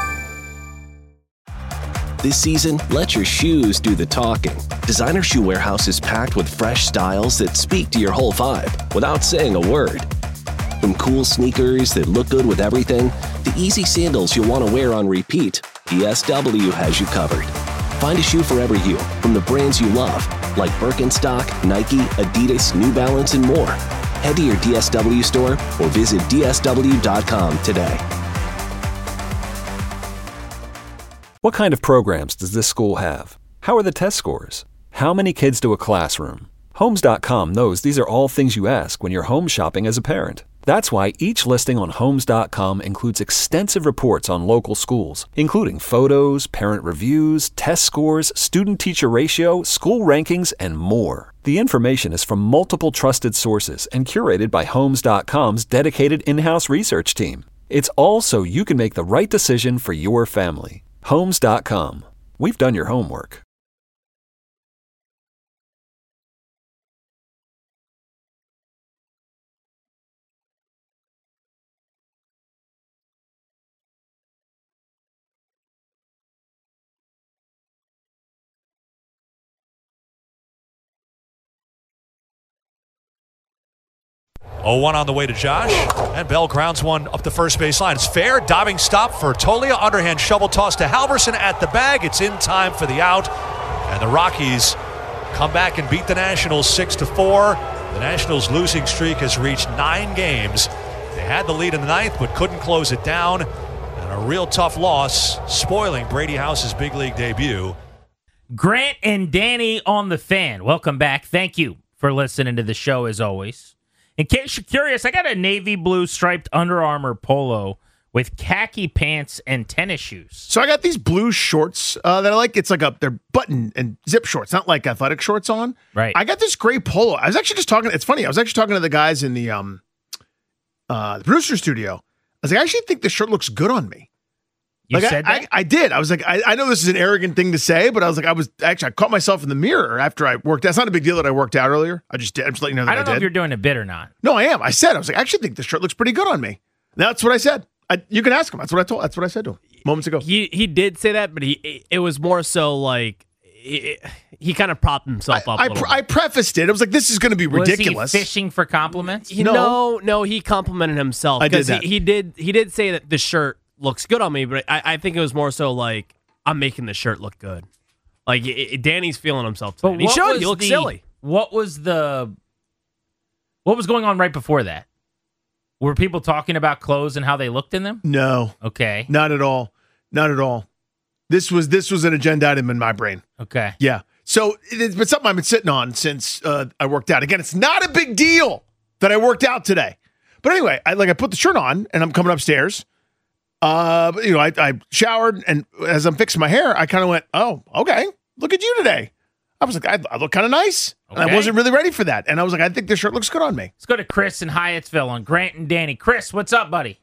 This season, let your shoes do the talking. Designer Shoe Warehouse is packed with fresh styles that speak to your whole vibe without saying a word. From cool sneakers that look good with everything, to easy sandals you'll want to wear on repeat, D S W has you covered. Find a shoe for every you from the brands you love, like Birkenstock, Nike, Adidas, New Balance, and more. Head to your D S W store or visit D S W dot com today. What kind of programs does this school have? How are the test scores? How many kids to a classroom? Homes dot com knows these are all things you ask when you're home shopping as a parent. That's why each listing on Homes dot com includes extensive reports on local schools, including photos, parent reviews, test scores, student-teacher ratio, school rankings, and more. The information is from multiple trusted sources and curated by Homes dot com's dedicated in-house research team. It's all so you can make the right decision for your family. Homes dot com. We've done your homework. oh one on the way to Josh. And Bell grounds one up the first base line. It's fair. Diving stop for Tolia. Underhand shovel toss to Halverson at the bag. It's in time for the out. And the Rockies come back and beat the Nationals six to four. The Nationals' losing streak has reached nine games. They had the lead in the ninth, but couldn't close it down. And a real tough loss, spoiling Brady House's big league debut. Grant and Danny on the Fan. Welcome back. Thank you for listening to the show as always. In case you're curious, I got a navy blue striped Under Armour polo with khaki pants and tennis shoes. So I got these blue shorts uh, that I like. It's like a they're button and zip shorts, not like athletic shorts on. Right. I got this gray polo. I was actually just talking. It's funny. I was actually talking to the guys in the um uh the producer studio. I was like, I actually think this shirt looks good on me. You like said I, that? I, I did. I was like, I, I know this is an arrogant thing to say, but I was like, I was actually I caught myself in the mirror after I worked. That's not a big deal that I worked out earlier. I just did. I'm just letting you know that I I, don't know did. if you're doing a bit or not. No, I am. I said I was like, I actually think this shirt looks pretty good on me. That's what I said. I, you can ask him. That's what I told. That's what I said to him moments ago. He he did say that, but he it was more so like it, he kind of propped himself I, up. I, a little pre- I prefaced it. I was like, this is going to be ridiculous. Was he fishing for compliments? He, no. no, no, he complimented himself. I did that. He, he did. He did say that the shirt looks good on me, but I, I think it was more so like I'm making the shirt look good. Like it, it, Danny's feeling himself. Today. But He what showed was you look the- silly. What was the what was going on right before that? Were people talking about clothes and how they looked in them? No. Okay. Not at all. Not at all. This was this was an agenda item in my brain. Okay. Yeah. So it's been something I've been sitting on since uh, I worked out. Again, it's not a big deal that I worked out today. But anyway, I like I put the shirt on and I'm coming upstairs. Uh, you know, I, I showered and as I'm fixing my hair, I kind of went, "Oh, okay. Look at you today." I was like, I, I look kind of nice. And Okay. I wasn't really ready for that. And I was like, I think this shirt looks good on me. Let's go to Chris in Hyattsville on Grant and Danny. Chris, what's up, buddy?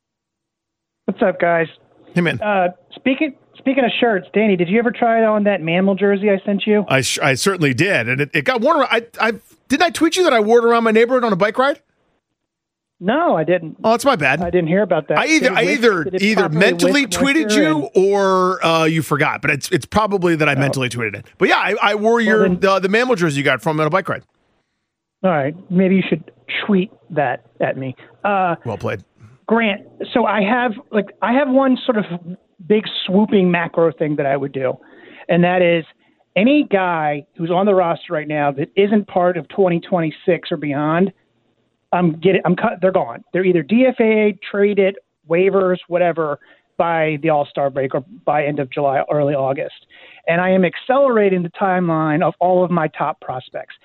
What's up, guys? Hey, man. Uh, speaking speaking of shirts, Danny, did you ever try on that mammal jersey I sent you? I, sh- I certainly did. And it, it got worn around. I, I, didn't I tweet you that I wore it around my neighborhood on a bike ride? No, I didn't. Oh, that's my bad. I didn't hear about that. I either Did it I whisk- either did it either properly mentally whisk tweeted moisture you and- or uh, you forgot, but it's it's probably that I mentally tweeted it. But yeah, I, I wore your then- the, the mammal jersey you got from on a bike ride. All right, maybe you should tweet that at me. Uh, Well played. Grant, so I have like I have one sort of big swooping macro thing that I would do, and that is any guy who's on the roster right now that isn't part of twenty twenty-six or beyond, I'm getting I'm cut. They're gone. They're either D F A, traded, waivers, whatever, by the All-Star break or by end of July, early August, and I am accelerating the timeline of all of my top prospects.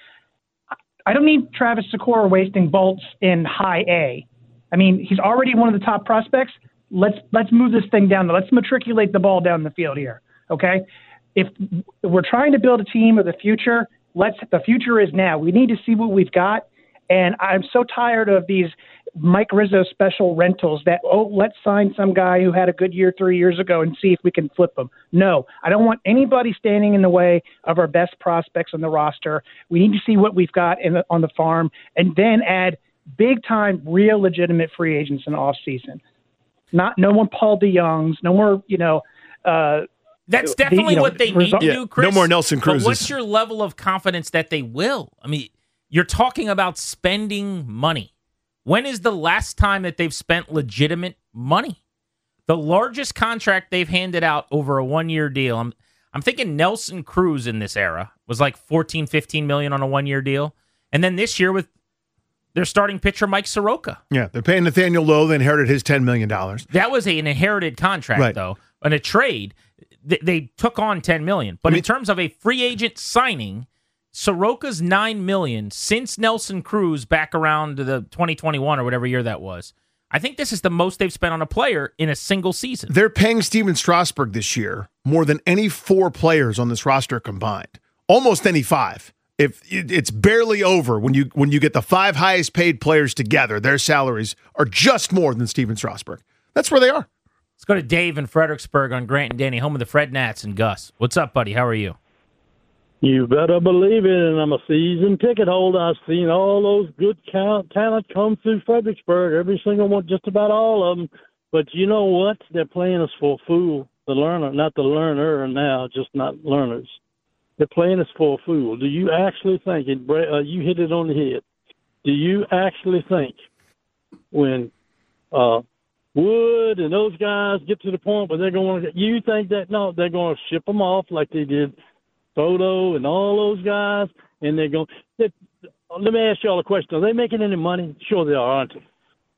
I don't need Travis Sikora wasting bolts in high A. I mean, he's already one of the top prospects. Let's let's move this thing down. Let's matriculate the ball down the field here. Okay, if we're trying to build a team of the future, let's. The future is now. We need to see what we've got. And I'm so tired of these Mike Rizzo special rentals that, oh, let's sign some guy who had a good year three years ago and see if we can flip him. No, I don't want anybody standing in the way of our best prospects on the roster. We need to see what we've got in the, on the farm and then add big-time, real legitimate free agents in the offseason. Not no more Paul DeYoungs, no more, you know. Uh, That's the- definitely you know, what they need result- to Yeah, do, Chris. no more Nelson But Cruzes. what's your level of confidence that they will? I mean, you're talking about spending money. When is the last time that they've spent legitimate money? The largest contract they've handed out over a one-year deal, I'm, I'm thinking Nelson Cruz in this era was like fourteen, fifteen million on a one-year deal. And then this year with their starting pitcher, Mike Soroka. Yeah, they're paying Nathaniel Lowe. They inherited his ten million dollars. That was a, an inherited contract, Right. though. In a trade, they, they took on ten million dollars. But I mean- in terms of a free agent signing, Soroka's nine million dollars since Nelson Cruz back around to the twenty twenty-one or whatever year that was. I think this is the most they've spent on a player in a single season. They're paying Steven Strasburg this year more than any four players on this roster combined. Almost any five. If it- it's barely over when you when you get the five highest paid players together, their salaries are just more than Steven Strasburg. That's where they are. Let's go to Dave in Fredericksburg on Grant and Danny, home of the Fred Nats and Gus. What's up, buddy? How are you? You better believe it, and I'm a season ticket holder. I've seen all those good count, talent come through Fredericksburg, every single one, just about all of them. But you know what? They're playing us for a fool, the learner, not the learner now, just not learners. They're playing us for a fool. Do you actually think it? Uh, you hit it on the head. do you actually think when uh, Wood and those guys get to the point where they're going to, you think that, no, they're going to ship them off like they did Soto and all those guys, and they're going they, let me ask you all a question. Are they making any money? Sure they are, aren't they?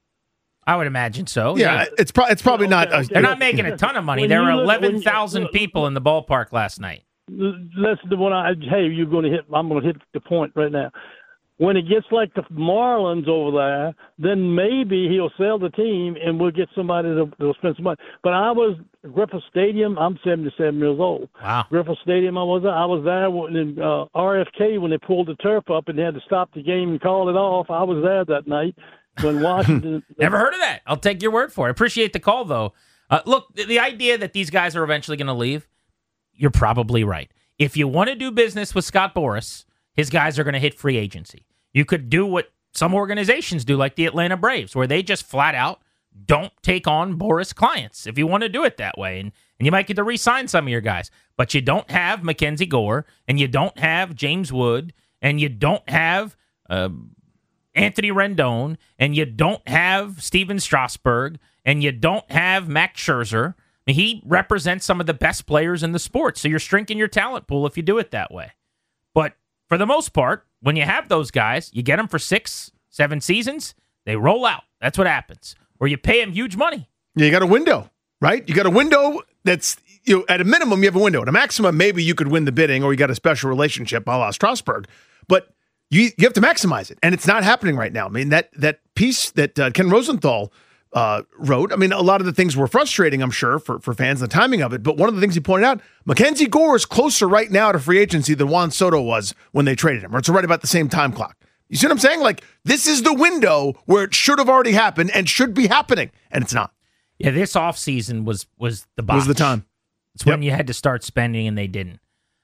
I would imagine so. Yeah, yeah. it's, pro- it's probably not. A, They're not making a ton of money. There were eleven thousand people in the ballpark last night. Listen to what I, hey, you're going to hit, I'm going to hit the point right now. When it gets like the Marlins over there, then maybe he'll sell the team and we'll get somebody to, to spend some money. But I was Griffith Stadium. I'm seventy-seven years old. Wow. Griffith Stadium. I was I was there when in uh, R F K when they pulled the turf up and they had to stop the game and call it off. I was there that night when Washington. Never heard of that. I'll take your word for it. Appreciate the call though. Uh, look, the, the idea that these guys are eventually going to leave, you're probably right. If you want to do business with Scott Boras, his guys are going to hit free agency. You could do what some organizations do, like the Atlanta Braves, where they just flat out don't take on Boras clients if you want to do it that way. And, and you might get to re-sign some of your guys. But you don't have Mackenzie Gore, and you don't have James Wood, and you don't have uh, Anthony Rendon, and you don't have Steven Strasburg, and you don't have Max Scherzer. I mean, he represents some of the best players in the sport, so you're shrinking your talent pool if you do it that way. But for the most part, when you have those guys, you get them for six, seven seasons, they roll out. That's what happens. Or you pay them huge money. Yeah, you got a window, right? You got a window that's, you know, at a minimum, you have a window. At a maximum, maybe you could win the bidding or you got a special relationship, a la Strasburg. But you you have to maximize it, and it's not happening right now. I mean, that that piece that uh, Ken Rosenthal uh, wrote, I mean, a lot of the things were frustrating, I'm sure, for, for fans, the timing of it. But one of the things he pointed out, Mackenzie Gore is closer right now to free agency than Juan Soto was when they traded him, or it's right about the same time clock. You see what I'm saying? Like, this is the window where it should have already happened and should be happening, and it's not. Yeah, this offseason was was the botch. Was the time. It's yep. when you had to start spending, and they didn't.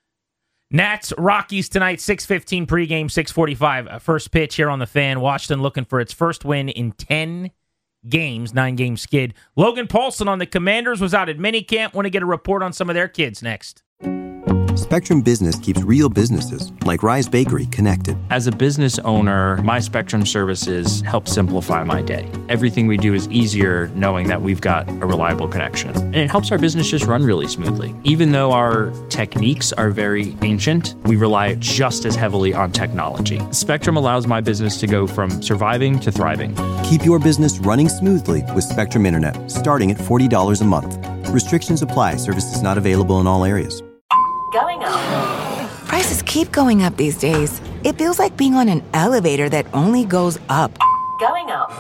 Nats, Rockies tonight, six fifteen pregame, six forty-five. First pitch here on the Fan. Washington looking for its first win in ten games, nine-game skid. Logan Paulson on the Commanders was out at minicamp. Want to get a report on some of their kids next. Spectrum Business keeps real businesses, like Rise Bakery, connected. As a business owner, my Spectrum services help simplify my day. Everything we do is easier knowing that we've got a reliable connection. And it helps our business just run really smoothly. Even though our techniques are very ancient, we rely just as heavily on technology. Spectrum allows my business to go from surviving to thriving. Keep your business running smoothly with Spectrum Internet, starting at forty dollars a month. Restrictions apply. Services not available in all areas. Going up. Prices keep going up these days. It feels like being on an elevator that only goes up. Going up.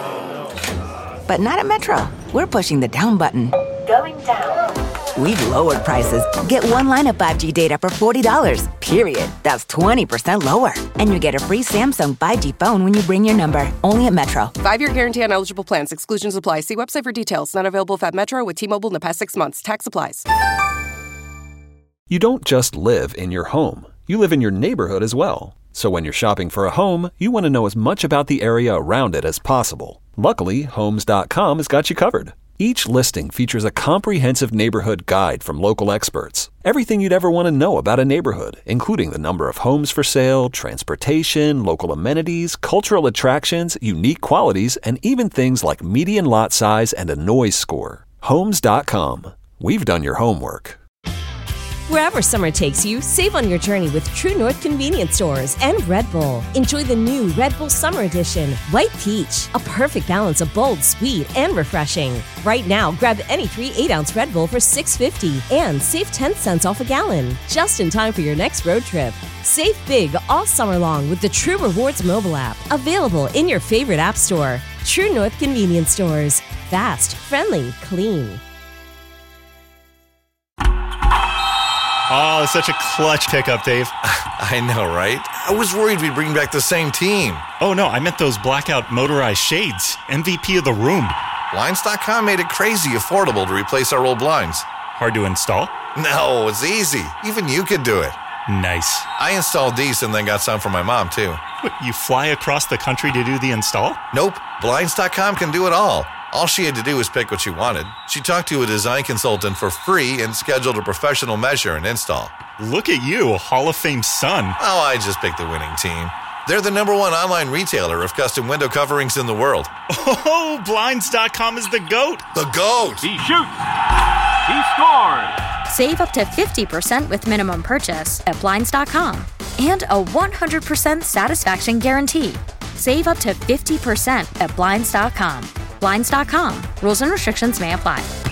But not at Metro. We're pushing the down button. Going down. We've lowered prices. Get one line of five G data for forty dollars, period. That's twenty percent lower. And you get a free Samsung five G phone when you bring your number. Only at Metro. Five-year guarantee on eligible plans. Exclusions apply. See website for details. Not available at Metro with T-Mobile in the past six months. Tax applies. You don't just live in your home. You live in your neighborhood as well. So when you're shopping for a home, you want to know as much about the area around it as possible. Luckily, Homes dot com has got you covered. Each listing features a comprehensive neighborhood guide from local experts. Everything you'd ever want to know about a neighborhood, including the number of homes for sale, transportation, local amenities, cultural attractions, unique qualities, and even things like median lot size and a noise score. Homes dot com. We've done your homework. Wherever summer takes you, save on your journey with True North Convenience Stores and Red Bull. Enjoy the new Red Bull Summer Edition, White Peach, a perfect balance of bold, sweet, and refreshing. Right now, grab any three eight-ounce Red Bull for six fifty and save ten cents off a gallon, just in time for your next road trip. Save big all summer long with the True Rewards mobile app, available in your favorite app store. True North Convenience Stores. Fast, friendly, clean. Oh, it's such a clutch pickup, Dave. I know, right? I was worried we'd bring back the same team. Oh, no, I meant those blackout motorized shades. M V P of the room. Blinds dot com made it crazy affordable to replace our old blinds. Hard to install? No, it's easy. Even you could do it. Nice. I installed these and then got some for my mom, too. What, you fly across the country to do the install? Nope. Blinds dot com can do it all. All she had to do was pick what she wanted. She talked to a design consultant for free and scheduled a professional measure and install. Look at you, a Hall of Fame son. Oh, I just picked the winning team. They're the number one online retailer of custom window coverings in the world. Oh, Blinds dot com is the GOAT. The GOAT! He shoots! He scores! Save up to fifty percent with minimum purchase at Blinds dot com. And a one hundred percent satisfaction guarantee. Save up to fifty percent at Blinds dot com. Blinds dot com. Rules and restrictions may apply.